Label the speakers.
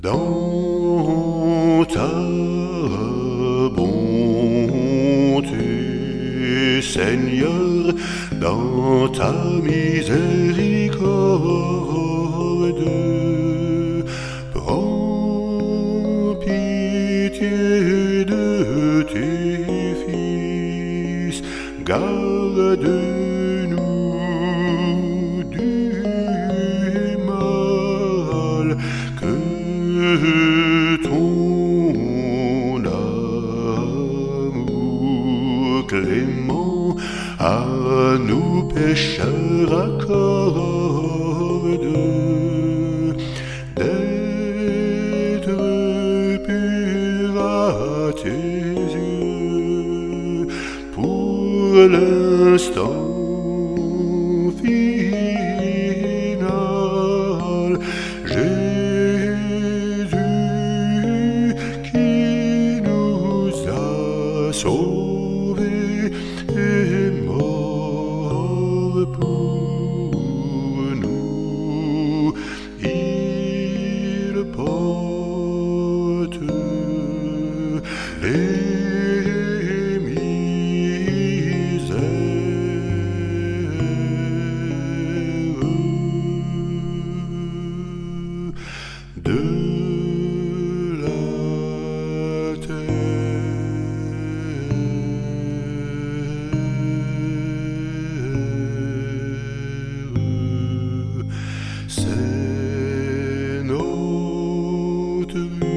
Speaker 1: Dans ta bonté, Seigneur, dans ta miséricorde, prends pitié de tes fils, garde-nous du mal que ton amour clément à nous pécheurs accorde, d'être pur à tes yeux pour l'instant final. Jésus qui nous a sauvés est mort pour nous. Il porte les de la terre. C'est notre